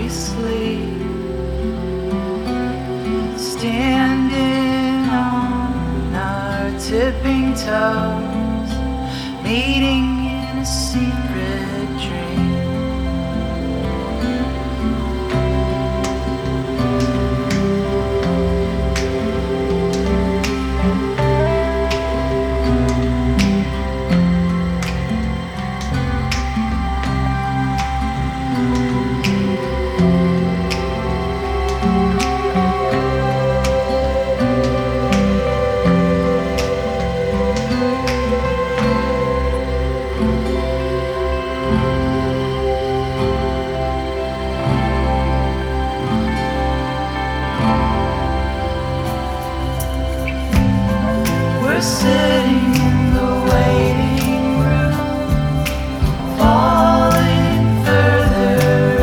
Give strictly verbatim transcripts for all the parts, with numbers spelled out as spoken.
we sleep, standing on our tipping toes, meeting in a secret dream. We're sitting in the waiting room, falling further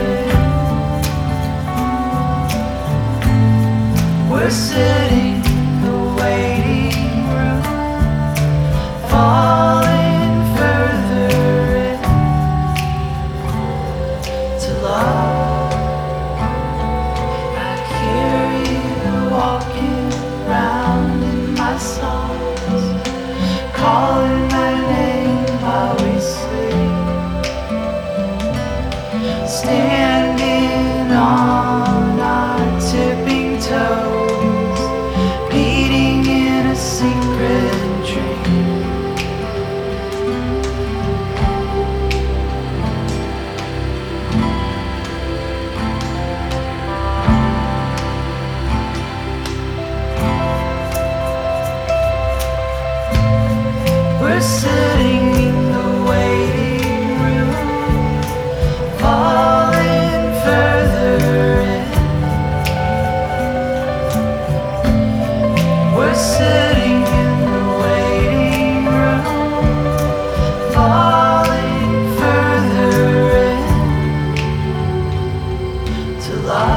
in. We're sitting in the waiting room, falling further in to love. I hear you walking around in my songs, calling my name while we sleep, standing on our tipping toes, meeting in a secret dream. We're sitting in the waiting room, falling further in. We're sitting in the waiting room, falling further in to love.